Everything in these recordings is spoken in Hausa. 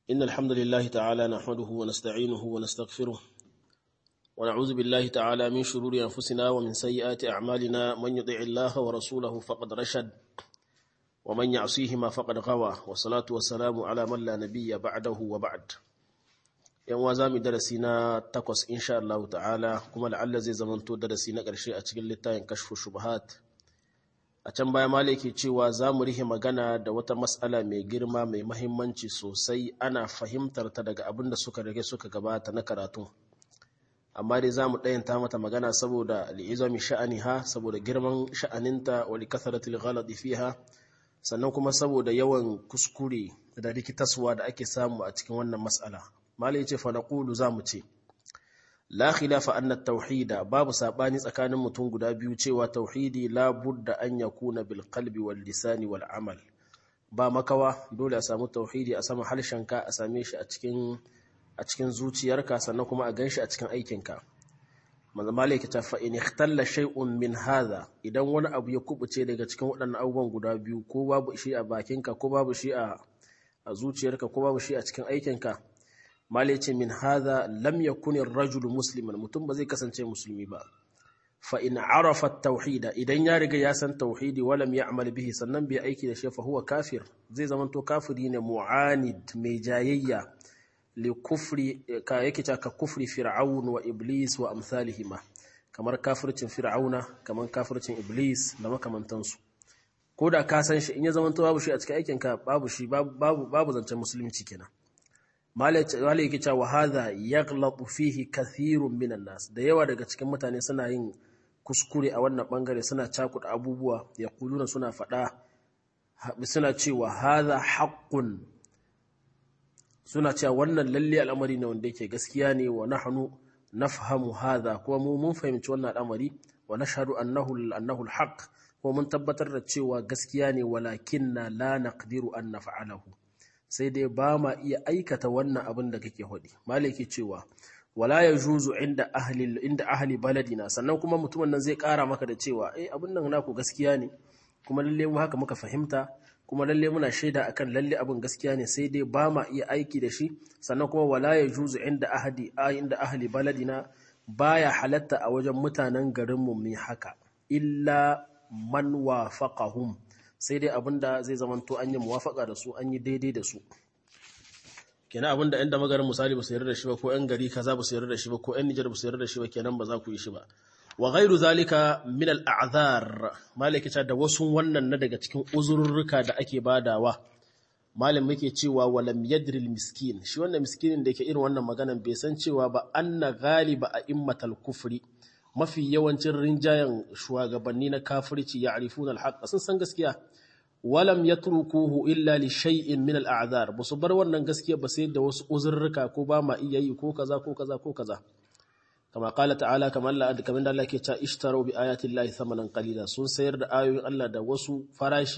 إن الحمد لله تعالى نحمده ونستعينه ونستغفره ونعوذ بالله تعالى من شرور أنفسنا ومن سيئات أعمالنا من يطع الله ورسوله فقد رشد ومن يعصيهما فقد غوى والصلاة والسلام على من لا نبي بعده وبعد yan waza mu darasi na 8 insha Allah ta'ala kuma la'alla zai zamanto darasi na ƙarshe a cikin littafin kashfu shubuhat. A can baya malaki cewa za mu rihe magana da wata mas'ala mai girma mai mahimmanci sosai, ana fahimtar ta daga abin da suka rage suka gabata na karatu, amma dai za mu ɗayanta mata magana saboda li'izami sha'aniha, saboda girman sha'aninta wa likasaratil ghalati fiha, sannan kuma saboda yawan kuskure da rikitaswa da ake samu a cikin wannan mas'ala. Malai yace fa naqulu zamu ce la khilafa anna at-tauhid babu sabani tsakanin mutum guda biyu cewa tauhidi la budda an yakuna bil qalbi wal lisani wal amal. Ba makawa dole a samu tauhidi a sama halshenka, a same shi a cikin zuciyarka, sannan kuma a ganshi a cikin aikinka. Manzo Malai yace fa in ikhtalla shay'un min hadha, idan wani abu ya kubuce daga cikin waɗannan abubuwan guda biyu, ko babu shi a bakinka, ko babu shi a zuciyarka, ko babu shi a cikin aikinka, malai ce min hadha lam yakun ar-rajulu musliman, mutum ba zai kasance musulmi ba. Fa in arafa at-tauhid, idan ya riga ya san tauhidi walam ya'mal bihi, sannan bai aiki da shi, fa huwa kafir, zai zama to kafiri ne mu'anid, mai jayayya li kufri, ka yake ta ka kufri fir'aun wa iblis wa amsalihima, kamar kafircin fir'auna, kamar kafircin iblis da makamantansu. Ko da ka san shi, in ya zama to babu shi a cikin aikinka, babu shi, babu zancen musulunci kenan. Malai yake cewa hadha yaghlatu fihi kathirun minan nas, da yawa daga cikin mutane suna yin kuskure a wannan bangare, suna cakuɗa abubuwa, yaquluna, suna faɗa, suna cewa hadha haqqun, suna cewa wannan lalle al'amari ne wanda yake gaskiya ne, wa nahnu nafhamu hadha, kuma mu mun fahimci wannan al'amari, wa nashhadu annahu al-haqq, kuma mun tabbatar da cewa gaskiya ne, walakinna la naqdiru an naf'alahu, sai dai ba ma iya aikata wannan abin da kake hudi. Malaki cewa wala yajuzu inda ahli baladina, sannan kuma mutumin nan zai kara maka da cewa abin nan naku gaskiya ne, kuma lalle mu haka muka fahimta, kuma lalle muna shaida akan lalle abin gaskiya ne, sai dai ba ma iya aiki da shi. Sannan kuma wala yajuzu inda ahli baladina, baya halatta a wajen mutanen garin mu mai haka, illa man wafaqahum, sai dai abinda zai zamanto an yi muwafaka da su, an yi daidai da su. Kenan abinda inda magarin misali ba su yarda da shi ba, ko yan gari kaza ba su yarda da shi ba, ko yan Nijar ba su yarda da shi ba, kenan ba za ku yi shi ba. Wa ghairu zalika min al-a'dhar, malaki ta da wasu wannan na daga cikin uzurruka da ake badawa. Malam yake cewa walam yadri al-miskin, shi wannan miskinin da yake irin wannan maganan bai san cewa ba anna ghaliba a'immatal kufri, mafi yawancin rinjayen shugabanni na kafirci ya arifuna al-haqq, sun san gaskiya, walam yatrukuhu illa li shay'in min al-a'dhar, basu bar wannan gaskiya ba sai da wasu uzurruka, ko ba ma iya yi, ko kaza ko kaza ko kaza. Kama qala ta'ala, kamar da Allah ke cewa ishtaru bi ayati llahi thamanan qalila, sun sayar da ayoyin Allah da wasu farashi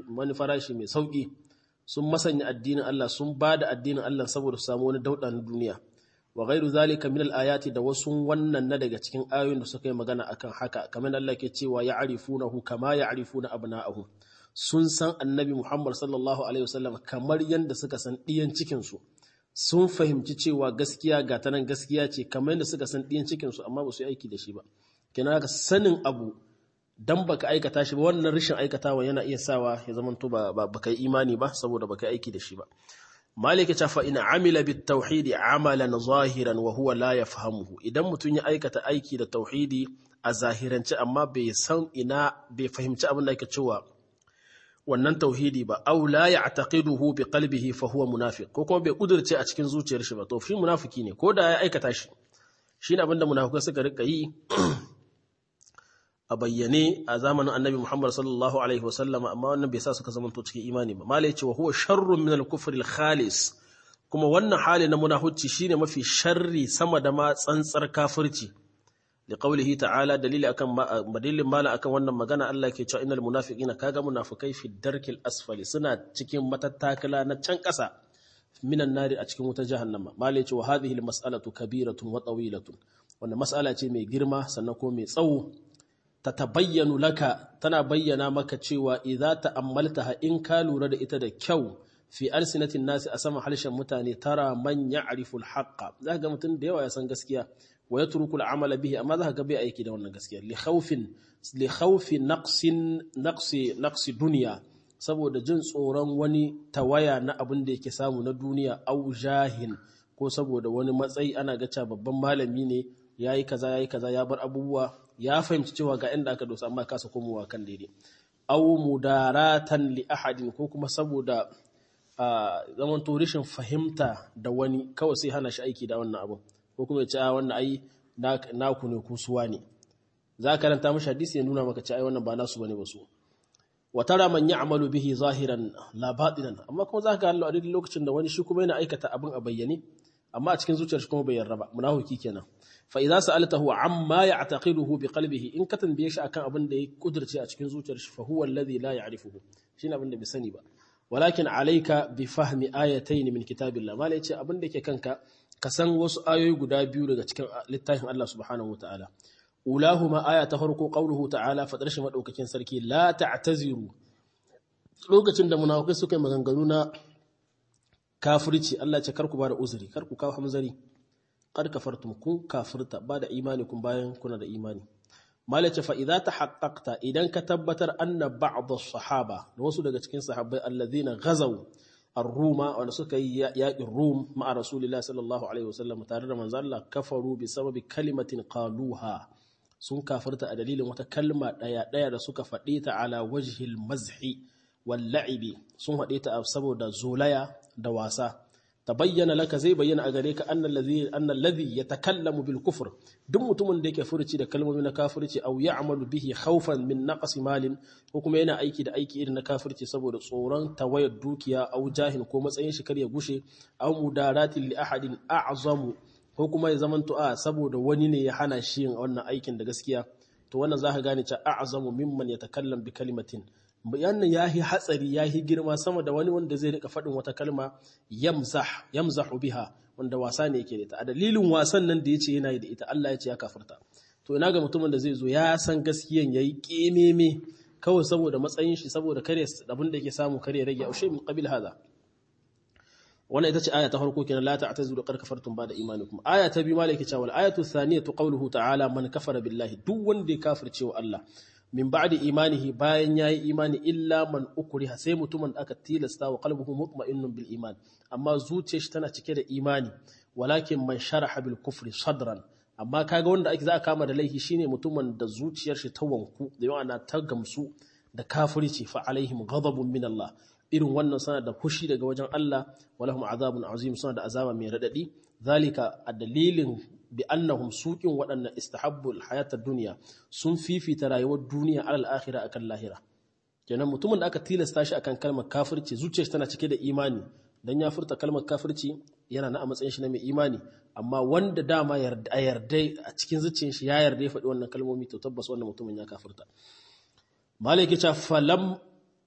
mai sauki, sun masanya addinin Allah, sun bada addinin Allah saboda su samu wani dauda na duniya. Wa ghairu zalika min al-ayati, da wasu wannan na daga cikin ayoyin da suka yi magana akan haka, kamar Allah ke cewa ya'rifunahu kama ya'rifuna abna'ahum, sun san annabi Muhammad sallallahu alaihi wasallam kamar yanda suka san diyan cikin su, sun fahimci cewa gaskiya ga tanan gaskiya ce kamar yanda suka san diyan cikin su, amma ba su yi aiki da shi ba. Kenan ka sanin abu dan baka aikata shi ba, wannan rashin aikatawa yana iya sawa ya zamanto baka yi imani ba, saboda baka aiki da shi ba. Maliki ta fa in amila bit tauhidi amalan zahiran wa huwa la yafhamuhu, idan mutun ya aikata aiki da tauhidi a zahirance amma bai fahimci abin da yake cewa wannan tauhidi ba, aw la ya'taqiduhu bi qalbihi fa huwa munafiq, ko kuma bai kudurce a cikin zuciyar shi ba, to shi munafiki ne, ko da ya aikata shi. Shine abin da munafikai suka rika yi a bayyane a zamanin annabi Muhammad sallallahu alaihi wasallam, amma wannan bai sa suka zamanto cikin imani ba. Malai ce wa huwa sharrun min al-kufr al-khalis, kuma wannan hali na munafici shine mafi sharri sama da ma tsantsar kafirci. Li qawlihi ta'ala, dalilin mala akan wannan magana, Allah ke cewa innal munafiqina, kaga munafikai fi darkil asfali, suna cikin matattakala na can ƙasa, minan nari, a cikin wutar jahannama. Malai ce wa hadhihi al-mas'alatu kabiratun wa tawilatun, wannan mas'ala ce mai girma sannan ko mai tsawo. Tatabayyanu laka, tana bayyana maka cewa idza ta'ammaltaha, in ka lura da ita da kyau, fi alsinatin nasi a sama halshen mutane tara man ya'rifu al-haqqa zaka ga mutum da yawa ya san gaskiya wa yatruku al-amala bihi amma zaka ga bai aiki da wannan gaskiya li khawfi naqsi dunya saboda jin tsoron wani tawaya na abin da yake samu na duniya au jahin ko saboda wani matsayi ana ga cewa babban malami ne yayi kaza ya bar abubuwa ya fahimci cewa ga inda aka dosa amma kasa komowa kan daidai au mudaratan li ahadin ko kuma saboda zaman to rishin fahimta da wani kawai sai hana shi aiki da wannan abu ko kuma ya ce wannan ai naku ne kusuwa ne za ka karanta mashi hadisi ya nuna maka ce ai wannan ba nasu bane ba su wa tara man ya'malu bihi zahiran la batinan amma kuma za ka ga a duk lokacin da wani shi kuma yana aikata abin a bayyane amma a cikin zuciyar shi kuma bai yarda ba munafiki kenan fa idza sa'altahu amma ya'taqiduhu bi qalbihi in ka tambaye shi akan abin da ya kudurce a cikin zuciyar shi fa huwa alladhi la ya'rifuhu shine abin da bai sani ba walakin alayka bi fahmi ayatayn min kitabillah malai ce abin da yake kanka ka san wasu ayoyi guda biyu daga cikin littafin Allah subhanahu wataala ulahuma aya ta farko qauluhu ta'ala fadar shi madaukakin sarki la ta'taziru lokacin da munafikai suka yi maganganu na kafirci Allah ce karku ba da uzuri karku kawo hamzari qad kafartum kun kafirta ba da imani kun bayan kuna da imani malace fa idza tahaqqaqta idan ka tabbatar anna ba'd as-sahaba da wasu daga cikin sahabbai alladhina ghazaw ar-ruma wanda suka yi yaƙin rum ma'a rasulillahi sallallahu alaihi wasallam tare da manzo Allah kafaru bi sababi kalimatin qaluha sun kafirta a dalilin wata kalma daya da suka faɗe ta ala wajhil mazhi wal la'ibi sun faɗe ta saboda zolaya da wasa tabayyana laka zai bayyana a gare ka annal ladhi yatakallamu bil kufr duk mutumin da yake furuci da kalmomi na kafirci aw ya'malu bihi khawfan min naqsi malin ko kuma yana aiki da aiki irin na kafirci saboda tsoron tawayar dukiya aw jahin ko matsayin shi kar ya gushe aw mudaratin li ahadin a'zamu ko kuma ya zamanto saboda wani ne ya hana shi yin wannan aikin da gaskiya to wannan zaka gane cewa a'zamu mimman yatakallam bi kalimatin bayanin yahi hatsari yahi girma sama da wani wanda zai rika faɗin wata kalma yamzahu biha wanda wasa ne yake da ita a dalilin wasan nan da yace yana yi da ita Allah ya ce ya kafirta to ina ga mutumin da zai zo ya san gaskiyan yayi kememe kawai saboda matsayin shi saboda kare abin da yake samu kare rage aushe min qabil hada wannan ita ce aya ta farko kenan la ta'tazilu qad kafartum ba'da imanikum aya ta biyu malaki cewa al-ayatu thaniyatu qawluhu ta'ala man kafara billahi duk wanda ya kafirce wa Allah min ba'di imanihi bayan yayi imani illa man ukriha sai mutumin da aka tilasta wa qalbuhu mutma'innun bil iman amma zuciyar shi tana cike da imani walakin man sharaha bil kufri sadran amma kaga wanda ake za a kama da laifi shine mutumin da zuciyar shi ta wanku da yawa na ta gamsu da kafirci fa alaihim ghadabun min Allah irin wannan sana da fushi daga wajen Allah walahum azabun azim sana da azaba mai radadi zalika a dalilin bi annahum suqin wadannan istahabbu alhayatad dunya sun fifita rayuwar duniya alal akhirah akan lahira kenan mutumin da aka tilasta shi akan kalmar kafirci zuciyarsa tana cike da imani dan ya furta kalmar kafirci yana na a matsayin shi na mai imani amma wanda dama yarda a cikin zuciyar shi ya yarda ya faɗi wannan kalmomi to tabbas wannan mutumin ya kafirta malaki ta falam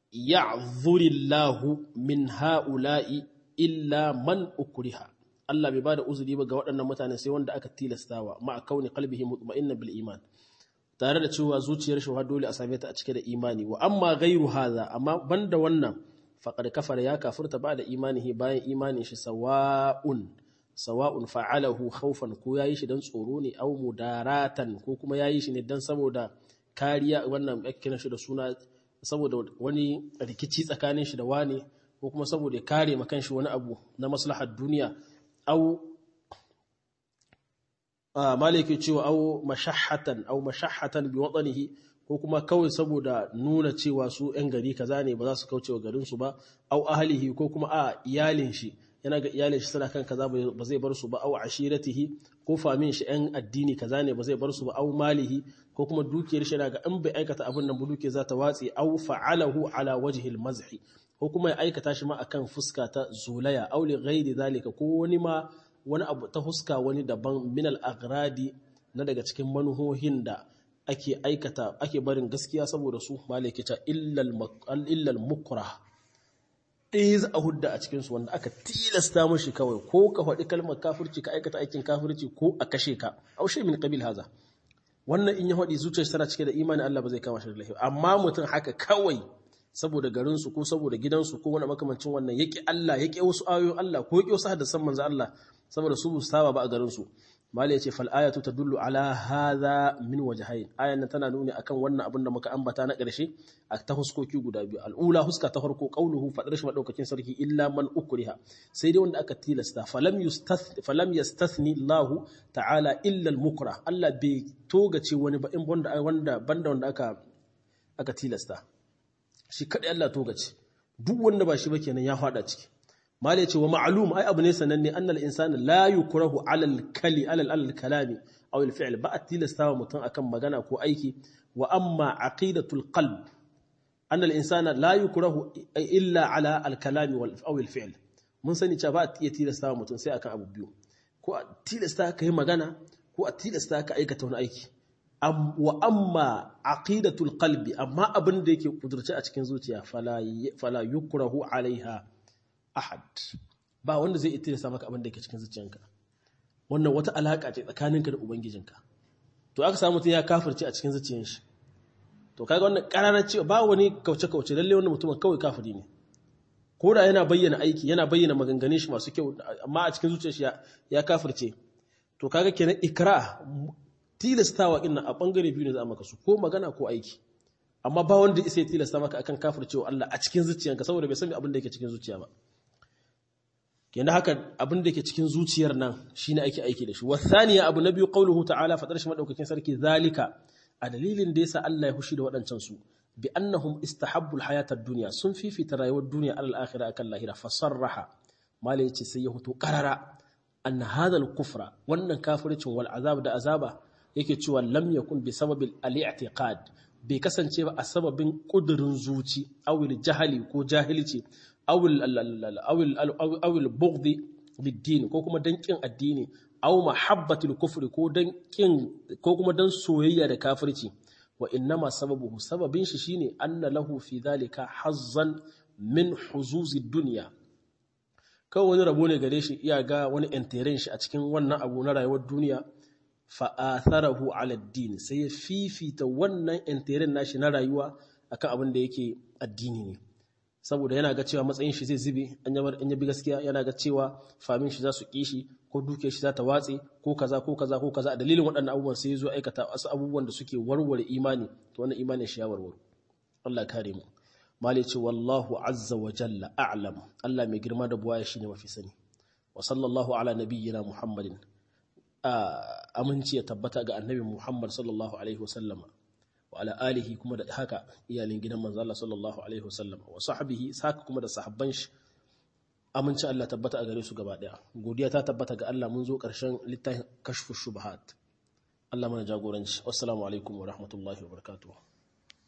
ya'dhurillahu min ha'ula'i illa man ukriha Allah bai bada uzuri ba ga waɗannan mutane sai wanda aka tilastawa ma'a kauni qalbihi mutma'innan bil iman tare da cewa zuciyar shi dole a same ta a cike da imani wa amma ghairu hadha amma banda wannan faqad kafara ya kafirta ba'da imanihi bayan imanin shi sawa'un fa'alahu khawfan ko yayi shi dan tsoro ne aw mudaratan ko kuma yayi shi ne dan saboda kariya wannan yakin shi da suna saboda wani rikici tsakanin shi da wani ko kuma saboda ya kare makan shi wani abu na maslahar duniya au maliki cewa au mashahatan bi wadanihi ko kuma kawai saboda nuna cewa su yan gari kaza ne ba za su kauce wa garin su ba au ahlihi ko kuma iyalin shi yana ga iyalin shi suna kan kaza ba zai bar su ba au ashiratihi ko famin shi yan addini kaza ne ba zai bar su ba au malihi ko kuma dukiyar shi daga in bai aikata abin nan dukiyar za ta watsi au fa'alahu ala wajhil mazhi ko kuma ya aikata shi ma akan fuska ta zulaya aw li ghairi zalika ko wani abu ta fuska wani daban min al aghradi na daga cikin manuhohin da ake barin gaskiya saboda su malaki ta illa al mukrah iz ahudda a cikin su wanda aka tilasta mashi kawai ko ka faɗi kalmar kafirci ka aikata aikin kafirci ko a kashe ka aw shay min qabil haza wannan in ya faɗi zuciyarsa tana cike da imani Allah ba zai kama shi da laifi amma mutum haka kawai saboda garinsu ko saboda gidansu ko wani makamancin wannan yake Allah yake wasu ayoyin Allah ko yake wasu hadisan manzo Allah saboda su bu saba ba a garinsu mali yace fal ayatu tadullu ala hadha min wajhayn ayan tana nuni akan wannan abin da muka ambata na ƙarshe a ta huskoki guda biyu al'ula huska ta farko qauluhu fadar shi madaukakin sarki illa man ukriha sai dai wanda aka tilasta falam yastathni Allah ta'ala illa al-mukrah Allah bai togace wani ba in banda wanda aka tilasta shi kadai Allah togace duk wanda ba shi ba kenan ya fada ciki mali yace wa ma'lum ai abu ne sananne annal insana la yukrahu ala al-kalami aw al-fi'l ba tilastawa mutum akan magana ko aiki wa amma aqidatul qalb annal insana la yukrahu illa ala al-kalami aw al-fi'l mun sani cewa ba iya tilastawa mutum sai akan abu biyu ko tilasta ka yi magana ko tilasta ka aikata wani aiki wa amma aqidatul qalbi amma abin da yake kudurce a cikin zuciya fala yukrahu alaiha ahad ba wanda zai tilasta maka abin da yake cikin zuciyanka wannan wata alaka ce tsakaninka da ubangijinka to aka samu mutum ya kafirce a cikin zuciyar shi to kaga wannan kararar cewa ba wani kauce lalle wannan mutumin kawai kafiri ne ko da yana bayyana aiki yana bayyana maganganun shi masu kyau amma a cikin zuciyar shi ya kafirce to kaga kenan ikra tilastawa inna a bangare biyu ne za a maka su ko magana ko aiki amma ba wanda sai tilasta maka akan kafircewa Allah a cikin zuciyanka saboda bai san abin da yake cikin zuciya ba kenan haka abin da yake cikin zuciyar nan shine ake aiki da shi wasaniya abu na biyu qauluhu ta'ala fadar shi madaukakin sarki zalika a dalilin da yasa Allah ya hushi da wadancan su bi annahum istahabbu alhayata ad-dunya sun fifita rayuwar duniya alal akhirah akan lahira fasarraha mala yace sai ya huto qarara anna hadha al-kufra wannan kafircin wal azab da azaba yake cewa lam yakun bi sababil al-i'tiqad bai kasance ba a sababin kudurin zuci awil jahali ko jahilci awil bughdi bid-din ko kuma dan kin addini aw mahabbatul kufri ko dan kin ko kuma dan soyayya da kafirci wa innama sababuhu sababin shi shine anna lahu fi dhalika hazzan min huzuzid dunya kawai wani rabo ne gare shi iya ga wani enteren shi a cikin wannan abu na rayuwar duniya fa'atharahu ala ad-din sai ya fifita wannan enteren nashi na rayuwa akan abin da yake addini ne saboda yana ga cewa matsayin shi zai zube an yabi gaskiya yana ga cewa famin shi za su kishi ko duke shi za ta watse ko kaza ko kaza ko kaza a dalilin waɗannan abubuwan sai ya zo aikata wasu abubuwan da suke warware imani to wannan imanin shi ya warware Allah kare mu mali ce wallahu azza wa jalla a'lam Allah mai girma da buwaya shine mafi sani wa sallallahu ala nabiyyina muhammadin aminci ya tabbata ga annabi Muhammad sallallahu alaihi wasallama wa ala alihi kuma da haka iyalin gidan manzo Allah sallallahu alaihi wasallama wa sahbihi saka kuma da sahabban shi aminci Allah tabbata a gare su gaba daya godiya ta tabbata ga Allah mun zo karshen littafin kashfu shubuhat Allah mana jagoranci wassalamu alaikum wa rahmatullahi wa barakatuh